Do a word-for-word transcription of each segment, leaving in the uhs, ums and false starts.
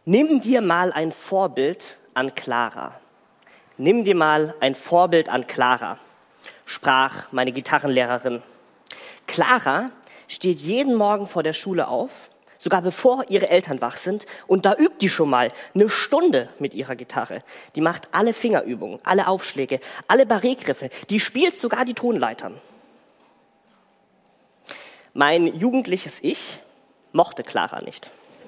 Nimm dir mal ein Vorbild an Clara. Nimm dir mal ein Vorbild an Clara, sprach meine Gitarrenlehrerin. Clara steht jeden Morgen vor der Schule auf, sogar bevor ihre Eltern wach sind, und da übt die schon mal eine Stunde mit ihrer Gitarre. Die macht alle Fingerübungen, alle Aufschläge, alle Barré-Griffe, die spielt sogar die Tonleitern. Mein jugendliches Ich mochte Clara nicht.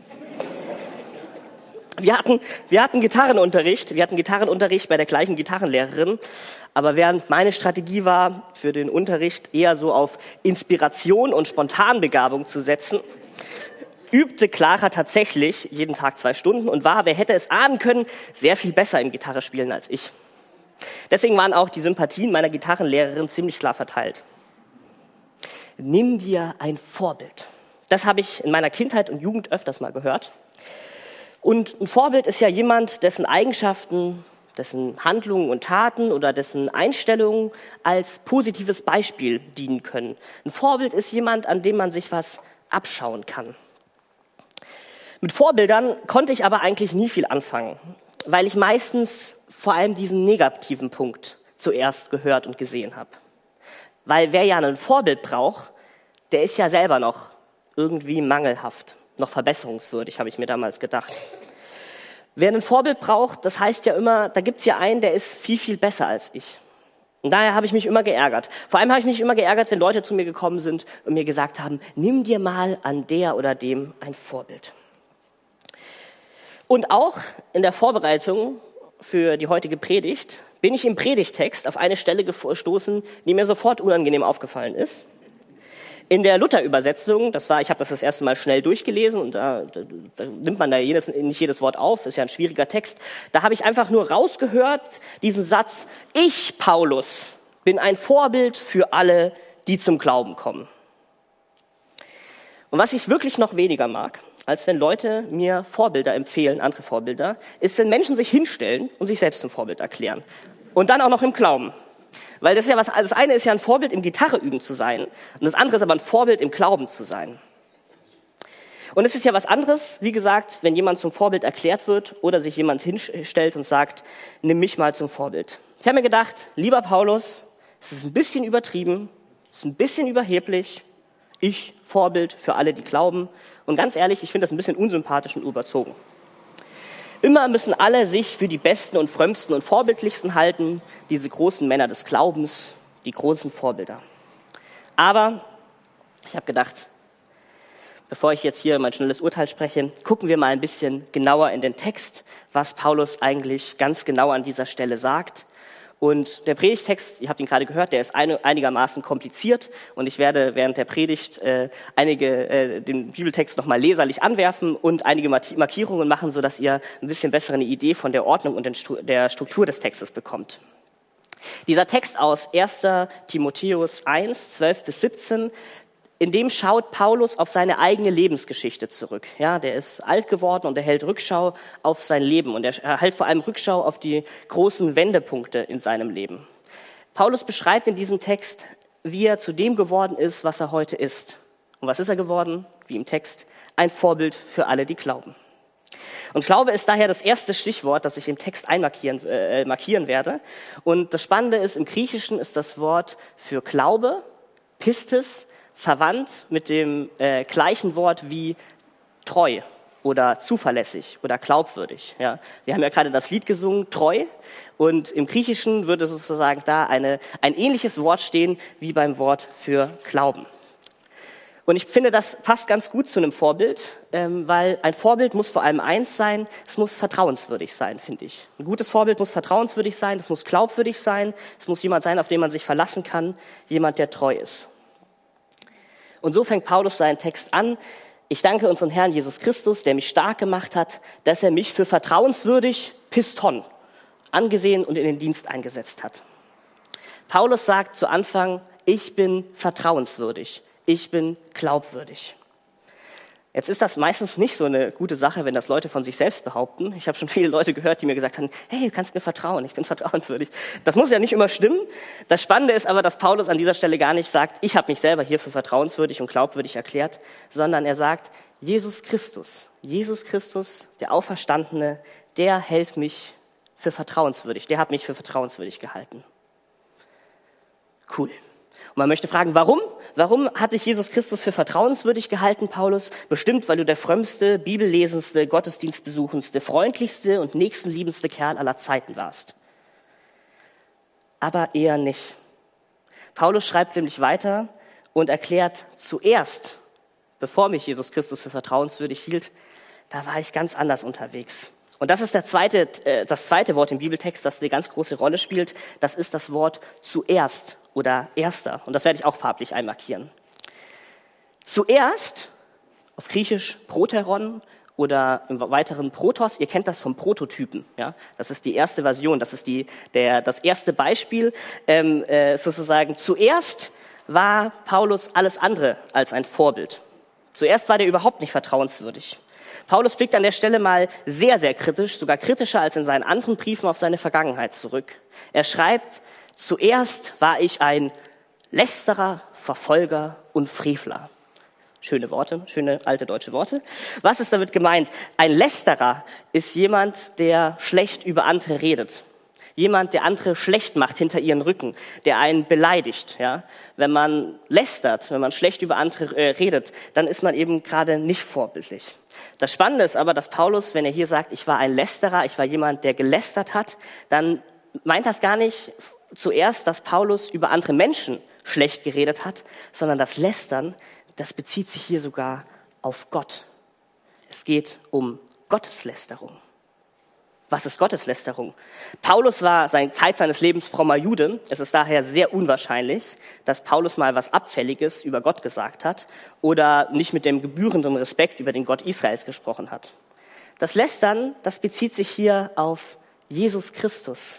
Wir hatten, wir hatten Gitarrenunterricht, wir hatten Gitarrenunterricht bei der gleichen Gitarrenlehrerin, aber während meine Strategie war, für den Unterricht eher so auf Inspiration und Spontanbegabung zu setzen, übte Clara tatsächlich jeden Tag zwei Stunden und war, wer hätte es ahnen können, sehr viel besser im Gitarre spielen als ich. Deswegen waren auch die Sympathien meiner Gitarrenlehrerin ziemlich klar verteilt. Nimm dir ein Vorbild. Das habe ich in meiner Kindheit und Jugend öfters mal gehört. Und ein Vorbild ist ja jemand, dessen Eigenschaften, dessen Handlungen und Taten oder dessen Einstellungen als positives Beispiel dienen können. Ein Vorbild ist jemand, an dem man sich was abschauen kann. Mit Vorbildern konnte ich aber eigentlich nie viel anfangen, weil ich meistens vor allem diesen negativen Punkt zuerst gehört und gesehen habe. Weil wer ja ein Vorbild braucht, der ist ja selber noch irgendwie mangelhaft. Noch verbesserungswürdig, habe ich mir damals gedacht. Wer ein Vorbild braucht, das heißt ja immer, da gibt's ja einen, der ist viel, viel besser als ich. Und daher habe ich mich immer geärgert. Vor allem habe ich mich immer geärgert, wenn Leute zu mir gekommen sind und mir gesagt haben, nimm dir mal an der oder dem ein Vorbild. Und auch in der Vorbereitung für die heutige Predigt bin ich im Predigtext auf eine Stelle gestoßen, die mir sofort unangenehm aufgefallen ist. In der Luther-Übersetzung, das war, ich habe das das erste Mal schnell durchgelesen und da, da, da nimmt man da jedes, nicht jedes Wort auf, ist ja ein schwieriger Text. Da habe ich einfach nur rausgehört, diesen Satz, ich, Paulus, bin ein Vorbild für alle, die zum Glauben kommen. Und was ich wirklich noch weniger mag, als wenn Leute mir Vorbilder empfehlen, andere Vorbilder, ist, wenn Menschen sich hinstellen und sich selbst zum Vorbild erklären. Und dann auch noch im Glauben. Weil das ist ja was, das eine ist ja ein Vorbild im Gitarre üben zu sein und das andere ist aber ein Vorbild im Glauben zu sein. Und es ist ja was anderes, wie gesagt, wenn jemand zum Vorbild erklärt wird oder sich jemand hinstellt und sagt, nimm mich mal zum Vorbild. Ich habe mir gedacht, lieber Paulus, es ist ein bisschen übertrieben, es ist ein bisschen überheblich, ich Vorbild für alle, die glauben. Und ganz ehrlich, ich finde das ein bisschen unsympathisch und überzogen. Immer müssen alle sich für die Besten und Frömmsten und Vorbildlichsten halten, diese großen Männer des Glaubens, die großen Vorbilder. Aber ich habe gedacht, bevor ich jetzt hier mein schnelles Urteil spreche, gucken wir mal ein bisschen genauer in den Text, was Paulus eigentlich ganz genau an dieser Stelle sagt. Und der Predigtext, ihr habt ihn gerade gehört, der ist einigermaßen kompliziert und ich werde während der Predigt äh, einige äh, den Bibeltext nochmal leserlich anwerfen und einige Markierungen machen, sodass ihr ein bisschen bessere eine Idee von der Ordnung und der Struktur des Textes bekommt. Dieser Text aus erster Timotheus eins, zwölf bis siebzehn, in dem schaut Paulus auf seine eigene Lebensgeschichte zurück. Ja, der ist alt geworden und er hält Rückschau auf sein Leben und er hält vor allem Rückschau auf die großen Wendepunkte in seinem Leben. Paulus beschreibt in diesem Text, wie er zu dem geworden ist, was er heute ist. Und was ist er geworden? Wie im Text, ein Vorbild für alle, die glauben. Und Glaube ist daher das erste Stichwort, das ich im Text einmarkieren äh, markieren werde. Und das Spannende ist, im Griechischen ist das Wort für Glaube, Pistis, verwandt mit dem äh, gleichen Wort wie treu oder zuverlässig oder glaubwürdig. Ja, wir haben ja gerade das Lied gesungen, treu, und im Griechischen würde sozusagen da eine, ein ähnliches Wort stehen wie beim Wort für Glauben. Und ich finde, das passt ganz gut zu einem Vorbild, ähm, weil ein Vorbild muss vor allem eins sein, es muss vertrauenswürdig sein, finde ich. Ein gutes Vorbild muss vertrauenswürdig sein, es muss glaubwürdig sein, es muss jemand sein, auf den man sich verlassen kann, jemand, der treu ist. Und so fängt Paulus seinen Text an. Ich danke unserem Herrn Jesus Christus, der mich stark gemacht hat, dass er mich für vertrauenswürdig, Piston, angesehen und in den Dienst eingesetzt hat. Paulus sagt zu Anfang, ich bin vertrauenswürdig, ich bin glaubwürdig. Jetzt ist das meistens nicht so eine gute Sache, wenn das Leute von sich selbst behaupten. Ich habe schon viele Leute gehört, die mir gesagt haben, hey, du kannst mir vertrauen, ich bin vertrauenswürdig. Das muss ja nicht immer stimmen. Das Spannende ist aber, dass Paulus an dieser Stelle gar nicht sagt, ich habe mich selber hier für vertrauenswürdig und glaubwürdig erklärt, sondern er sagt, Jesus Christus, Jesus Christus, der Auferstandene, der hält mich für vertrauenswürdig, der hat mich für vertrauenswürdig gehalten. Cool. Und man möchte fragen, warum? Warum hat dich Jesus Christus für vertrauenswürdig gehalten, Paulus? Bestimmt, weil du der frömmste, bibellesendste, gottesdienstbesuchendste, freundlichste und nächstenliebendste Kerl aller Zeiten warst. Aber eher nicht. Paulus schreibt nämlich weiter und erklärt, zuerst, bevor mich Jesus Christus für vertrauenswürdig hielt, da war ich ganz anders unterwegs. Und das ist der zweite, äh, das zweite Wort im Bibeltext, das eine ganz große Rolle spielt. Das ist das Wort zuerst oder erster. Und das werde ich auch farblich einmarkieren. Zuerst, auf Griechisch Proteron oder im weiteren Protos, ihr kennt das vom Prototypen. Ja? Das ist die erste Version, das ist die, der, das erste Beispiel. Ähm, äh, sozusagen zuerst war Paulus alles andere als ein Vorbild. Zuerst war der überhaupt nicht vertrauenswürdig. Paulus blickt an der Stelle mal sehr, sehr kritisch, sogar kritischer als in seinen anderen Briefen auf seine Vergangenheit zurück. Er schreibt, zuerst war ich ein Lästerer, Verfolger und Frevler. Schöne Worte, schöne alte deutsche Worte. Was ist damit gemeint? Ein Lästerer ist jemand, der schlecht über andere redet. Jemand, der andere schlecht macht hinter ihren Rücken, der einen beleidigt. Ja? Wenn man lästert, wenn man schlecht über andere äh, redet, dann ist man eben gerade nicht vorbildlich. Das Spannende ist aber, dass Paulus, wenn er hier sagt, ich war ein Lästerer, ich war jemand, der gelästert hat, dann meint das gar nicht zuerst, dass Paulus über andere Menschen schlecht geredet hat, sondern das Lästern, das bezieht sich hier sogar auf Gott. Es geht um Gotteslästerung. Was ist Gotteslästerung? Paulus war seine Zeit seines Lebens frommer Jude. Es ist daher sehr unwahrscheinlich, dass Paulus mal was Abfälliges über Gott gesagt hat oder nicht mit dem gebührenden Respekt über den Gott Israels gesprochen hat. Das Lästern, das bezieht sich hier auf Jesus Christus.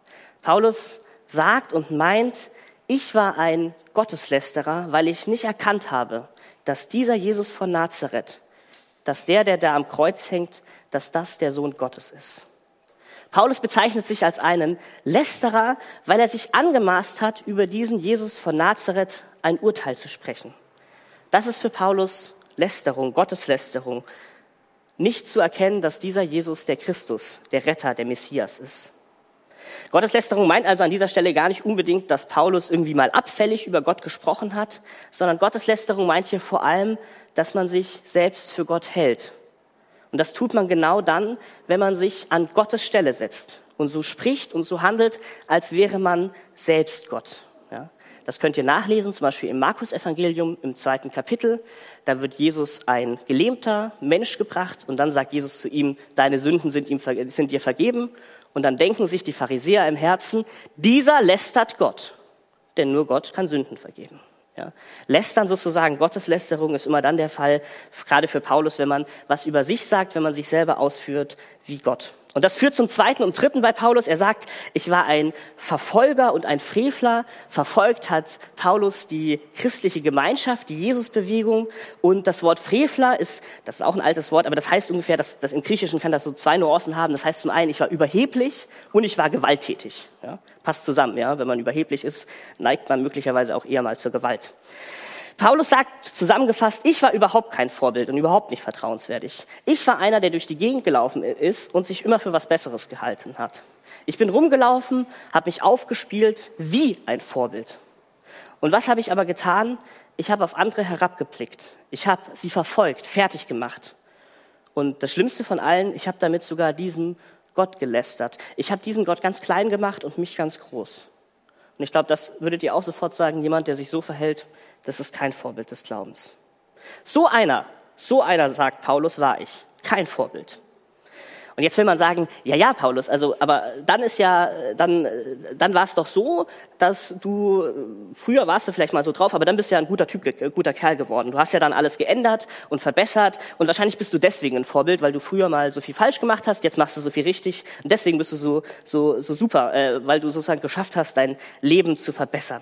Paulus sagt und meint, ich war ein Gotteslästerer, weil ich nicht erkannt habe, dass dieser Jesus von Nazareth, dass der, der da am Kreuz hängt, dass das der Sohn Gottes ist. Paulus bezeichnet sich als einen Lästerer, weil er sich angemaßt hat, über diesen Jesus von Nazareth ein Urteil zu sprechen. Das ist für Paulus Lästerung, Gotteslästerung. Nicht zu erkennen, dass dieser Jesus der Christus, der Retter, der Messias ist. Gotteslästerung meint also an dieser Stelle gar nicht unbedingt, dass Paulus irgendwie mal abfällig über Gott gesprochen hat, sondern Gotteslästerung meint hier vor allem, dass man sich selbst für Gott hält. Und das tut man genau dann, wenn man sich an Gottes Stelle setzt und so spricht und so handelt, als wäre man selbst Gott. Ja, das könnt ihr nachlesen, zum Beispiel im Markus-Evangelium im zweiten Kapitel. Da wird Jesus ein gelähmter Mensch gebracht und dann sagt Jesus zu ihm, deine Sünden sind, ihm, sind dir vergeben. Und dann denken sich die Pharisäer im Herzen, dieser lästert Gott, denn nur Gott kann Sünden vergeben. Ja. Lästern sozusagen, Gotteslästerung ist immer dann der Fall, gerade für Paulus, wenn man was über sich sagt, wenn man sich selber ausführt wie Gott. Und das führt zum zweiten und dritten bei Paulus. Er sagt, ich war ein Verfolger und ein Frevler. Verfolgt hat Paulus die christliche Gemeinschaft, die Jesusbewegung. Und das Wort Frevler ist, das ist auch ein altes Wort, aber das heißt ungefähr, dass das im Griechischen kann das so zwei Nuancen haben. Das heißt zum einen, ich war überheblich und ich war gewalttätig. Ja, passt zusammen, ja. Wenn man überheblich ist, neigt man möglicherweise auch eher mal zur Gewalt. Paulus sagt zusammengefasst, ich war überhaupt kein Vorbild und überhaupt nicht vertrauenswürdig. Ich war einer, der durch die Gegend gelaufen ist und sich immer für was Besseres gehalten hat. Ich bin rumgelaufen, habe mich aufgespielt wie ein Vorbild. Und was habe ich aber getan? Ich habe auf andere herabgeblickt. Ich habe sie verfolgt, fertig gemacht. Und das Schlimmste von allen, ich habe damit sogar diesem Gott gelästert. Ich habe diesen Gott ganz klein gemacht und mich ganz groß. Und ich glaube, das würdet ihr auch sofort sagen, jemand, der sich so verhält, das ist kein Vorbild des Glaubens. So einer, so einer, sagt Paulus, war ich. Kein Vorbild. Und jetzt will man sagen, ja, ja, Paulus, also, aber dann ist ja, dann, dann war es doch so, dass du, früher warst du vielleicht mal so drauf, aber dann bist du ja ein guter Typ, ein guter Kerl geworden. Du hast ja dann alles geändert und verbessert und wahrscheinlich bist du deswegen ein Vorbild, weil du früher mal so viel falsch gemacht hast, jetzt machst du so viel richtig und deswegen bist du so, so, so super, äh, weil du sozusagen geschafft hast, dein Leben zu verbessern.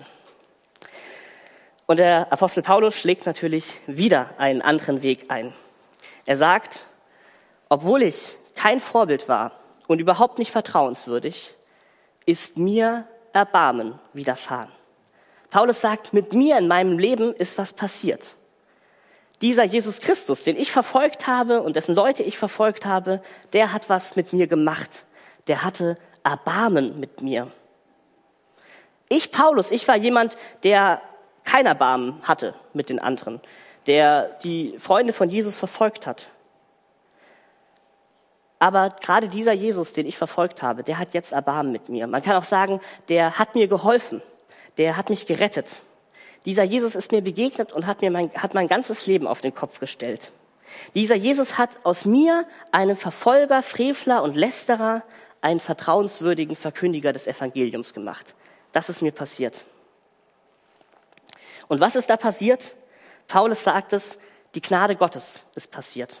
Und der Apostel Paulus schlägt natürlich wieder einen anderen Weg ein. Er sagt, obwohl ich kein Vorbild war und überhaupt nicht vertrauenswürdig, ist mir Erbarmen widerfahren. Paulus sagt, mit mir in meinem Leben ist was passiert. dieser Jesus Christus, den ich verfolgt habe und dessen Leute ich verfolgt habe, der hat was mit mir gemacht. Der hatte Erbarmen mit mir. Ich, Paulus, ich war jemand, der kein Erbarmen hatte mit den anderen, der die Freunde von Jesus verfolgt hat. Aber gerade dieser Jesus, den ich verfolgt habe, der hat jetzt Erbarmen mit mir. Man kann auch sagen, der hat mir geholfen, der hat mich gerettet. Dieser Jesus ist mir begegnet und hat mir mein, hat mein ganzes Leben auf den Kopf gestellt. Dieser Jesus hat aus mir einen Verfolger, Frevler und Lästerer, einen vertrauenswürdigen Verkündiger des Evangeliums gemacht. Das ist mir passiert. Und was ist da passiert? Paulus sagt es, die Gnade Gottes ist passiert.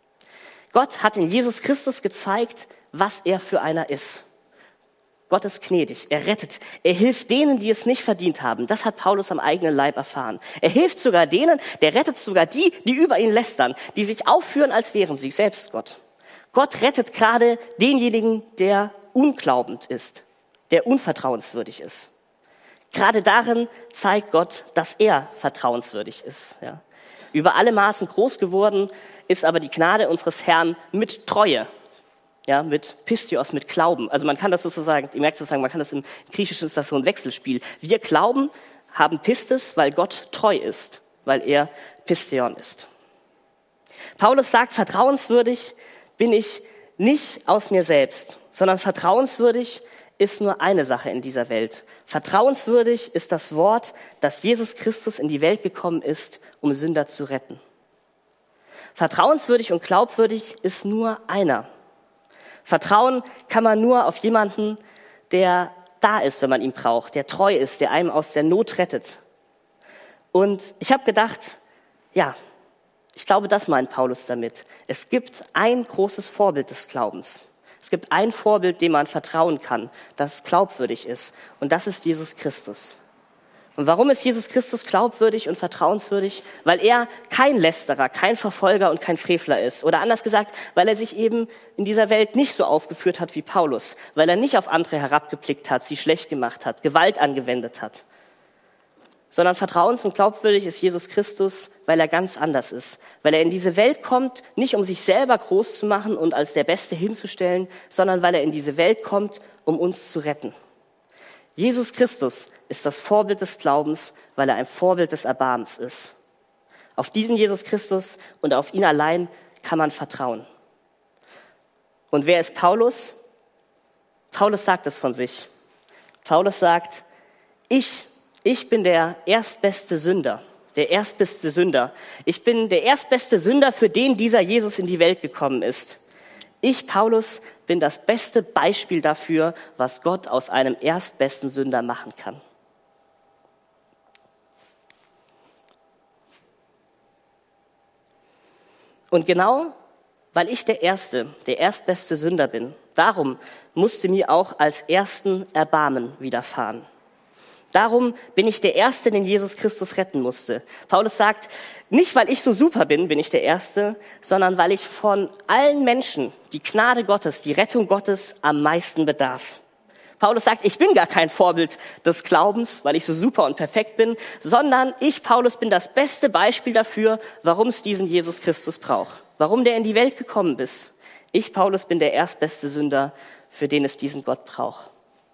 Gott hat in Jesus Christus gezeigt, was er für einer ist. Gott ist gnädig, er rettet, er hilft denen, die es nicht verdient haben. Das hat Paulus am eigenen Leib erfahren. Er hilft sogar denen, der rettet sogar die, die über ihn lästern, die sich aufführen, als wären sie selbst Gott. Gott rettet gerade denjenigen, der unglaubend ist, der unvertrauenswürdig ist. Gerade darin zeigt Gott, dass er vertrauenswürdig ist. Ja. Über alle Maßen groß geworden ist aber die Gnade unseres Herrn mit Treue, ja, mit Pistios, mit Glauben. Also man kann das sozusagen, ihr merkt sozusagen, man kann das im Griechischen ist das so ein Wechselspiel. Wir glauben, haben Pistis, weil Gott treu ist, weil er Pistion ist. Paulus sagt, vertrauenswürdig bin ich nicht aus mir selbst, sondern vertrauenswürdig ist nur eine Sache in dieser Welt. Vertrauenswürdig ist das Wort, dass Jesus Christus in die Welt gekommen ist, um Sünder zu retten. Vertrauenswürdig und glaubwürdig ist nur einer. Vertrauen kann man nur auf jemanden, der da ist, wenn man ihn braucht, der treu ist, der einem aus der Not rettet. Und ich habe gedacht, ja, ich glaube, das meint Paulus damit. Es gibt ein großes Vorbild des Glaubens. Es gibt ein Vorbild, dem man vertrauen kann, das glaubwürdig ist. Und das ist Jesus Christus. Und warum ist Jesus Christus glaubwürdig und vertrauenswürdig? Weil er kein Lästerer, kein Verfolger und kein Frevler ist. Oder anders gesagt, weil er sich eben in dieser Welt nicht so aufgeführt hat wie Paulus. Weil er nicht auf andere herabgeblickt hat, sie schlecht gemacht hat, Gewalt angewendet hat. Sondern vertrauens- und glaubwürdig ist Jesus Christus, weil er ganz anders ist. Weil er in diese Welt kommt, nicht um sich selber groß zu machen und als der Beste hinzustellen, sondern weil er in diese Welt kommt, um uns zu retten. Jesus Christus ist das Vorbild des Glaubens, weil er ein Vorbild des Erbarmens ist. Auf diesen Jesus Christus und auf ihn allein kann man vertrauen. Und wer ist Paulus? Paulus sagt es von sich. Paulus sagt, ich, ich bin der erstbeste Sünder, der erstbeste Sünder. Ich bin der erstbeste Sünder, für den dieser Jesus in die Welt gekommen ist. Ich, Paulus, bin das beste Beispiel dafür, was Gott aus einem erstbesten Sünder machen kann. Und genau, weil ich der Erste, der erstbeste Sünder bin, darum musste mir auch als Ersten Erbarmen widerfahren. Darum bin ich der Erste, den Jesus Christus retten musste. Paulus sagt, nicht weil ich so super bin, bin ich der Erste, sondern weil ich von allen Menschen die Gnade Gottes, die Rettung Gottes am meisten bedarf. Paulus sagt, ich bin gar kein Vorbild des Glaubens, weil ich so super und perfekt bin, sondern ich, Paulus, bin das beste Beispiel dafür, warum es diesen Jesus Christus braucht, warum der in die Welt gekommen ist. Ich, Paulus, bin der erstbeste Sünder, für den es diesen Gott braucht.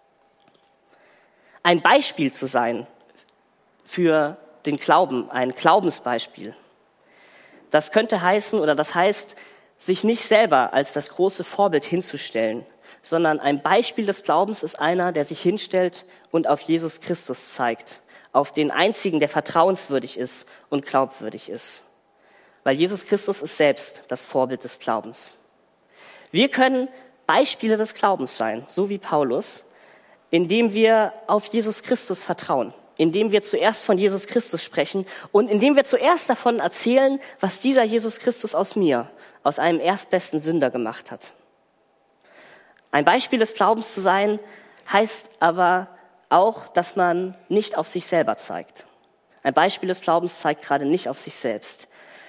Ein Beispiel zu sein für den Glauben, ein Glaubensbeispiel. Das könnte heißen oder das heißt, sich nicht selber als das große Vorbild hinzustellen, sondern ein Beispiel des Glaubens ist einer, der sich hinstellt und auf Jesus Christus zeigt, auf den einzigen, der vertrauenswürdig ist und glaubwürdig ist. Weil Jesus Christus ist selbst das Vorbild des Glaubens. Wir können Beispiele des Glaubens sein, so wie Paulus, indem wir auf Jesus Christus vertrauen, indem wir zuerst von Jesus Christus sprechen und indem wir zuerst davon erzählen, was dieser Jesus Christus aus mir, aus einem erstbesten Sünder gemacht hat. Ein Beispiel des Glaubens zu sein, heißt aber auch, dass man nicht auf sich selber zeigt. Ein Beispiel des Glaubens zeigt gerade nicht auf sich selbst.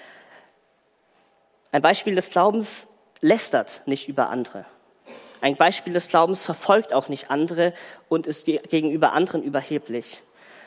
Ein Beispiel des Glaubens lästert nicht über andere. Ein Beispiel des Glaubens verfolgt auch nicht andere und ist gegenüber anderen überheblich,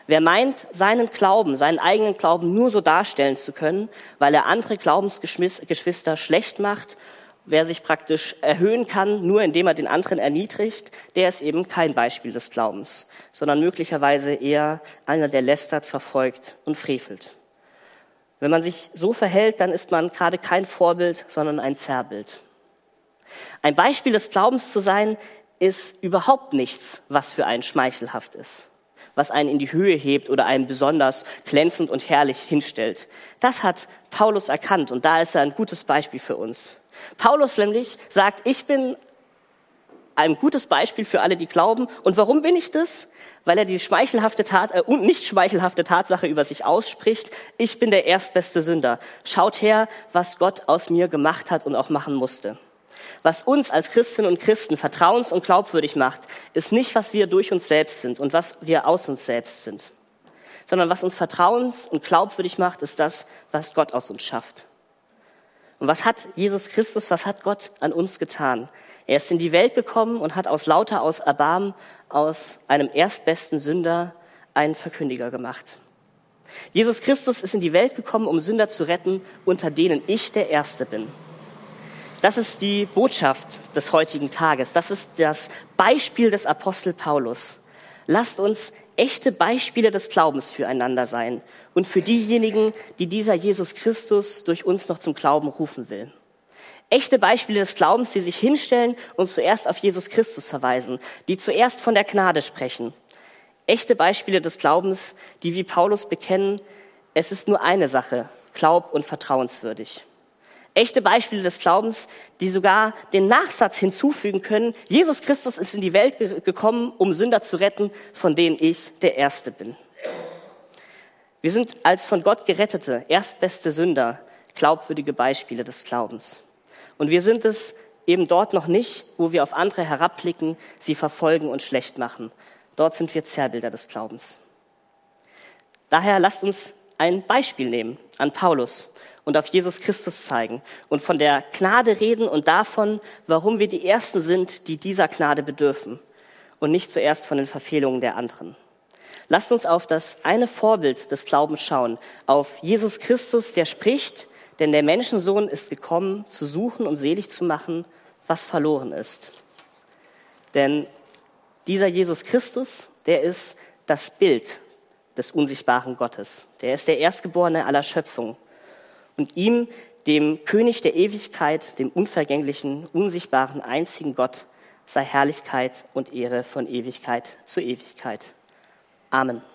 Wer meint, seinen Glauben, seinen eigenen Glauben nur so darstellen zu können, weil er andere Glaubensgeschwister schlecht macht, wer sich praktisch erhöhen kann, nur indem er den anderen erniedrigt, der ist eben kein Beispiel des Glaubens, sondern möglicherweise eher einer, der lästert, verfolgt und frevelt. Wenn man sich so verhält, dann ist man gerade kein Vorbild, sondern ein Zerrbild. Ein Beispiel des Glaubens zu sein, ist überhaupt nichts, was für einen schmeichelhaft ist, was einen in die Höhe hebt oder einen besonders glänzend und herrlich hinstellt. Das hat Paulus erkannt und da ist er ein gutes Beispiel für uns. Paulus nämlich sagt, ich bin ein gutes Beispiel für alle, die glauben. Und warum bin ich das? Weil er die schmeichelhafte Tat, äh, und nicht schmeichelhafte Tatsache über sich ausspricht. Ich bin der erstbeste Sünder. Schaut her, was Gott aus mir gemacht hat und auch machen musste. Was uns als Christinnen und Christen vertrauens- und glaubwürdig macht, ist nicht, was wir durch uns selbst sind und was wir aus uns selbst sind, sondern was uns vertrauens- und glaubwürdig macht, ist das, was Gott aus uns schafft. Und was hat Jesus Christus, was hat Gott an uns getan? Er ist in die Welt gekommen und hat aus lauter aus Erbarmen, aus einem erstbesten Sünder einen Verkündiger gemacht. Jesus Christus ist in die Welt gekommen, um Sünder zu retten, unter denen ich der Erste bin. Das ist die Botschaft des heutigen Tages. Das ist das Beispiel des Apostel Paulus. Lasst uns echte Beispiele des Glaubens füreinander sein und für diejenigen, die dieser Jesus Christus durch uns noch zum Glauben rufen will. Echte Beispiele des Glaubens, die sich hinstellen und zuerst auf Jesus Christus verweisen, die zuerst von der Gnade sprechen. Echte Beispiele des Glaubens, die wie Paulus bekennen, es ist nur eine Sache, glaub- und vertrauenswürdig. Echte Beispiele des Glaubens, die sogar den Nachsatz hinzufügen können, Jesus Christus ist in die Welt ge- gekommen, um Sünder zu retten, von denen ich der Erste bin. Wir sind als von Gott gerettete, erstbeste Sünder, glaubwürdige Beispiele des Glaubens. Und wir sind es eben dort noch nicht, wo wir auf andere herabblicken, sie verfolgen und schlecht machen. Dort sind wir Zerrbilder des Glaubens. Daher lasst uns ein Beispiel nehmen an Paulus und auf Jesus Christus zeigen und von der Gnade reden und davon, warum wir die Ersten sind, die dieser Gnade bedürfen und nicht zuerst von den Verfehlungen der anderen. Lasst uns auf das eine Vorbild des Glaubens schauen, auf Jesus Christus, der spricht, denn der Menschensohn ist gekommen, zu suchen und selig zu machen, was verloren ist. Denn dieser Jesus Christus, der ist das Bild des unsichtbaren Gottes. Der ist der Erstgeborene aller Schöpfung. Und ihm, dem König der Ewigkeit, dem unvergänglichen, unsichtbaren, einzigen Gott, sei Herrlichkeit und Ehre von Ewigkeit zu Ewigkeit. Amen.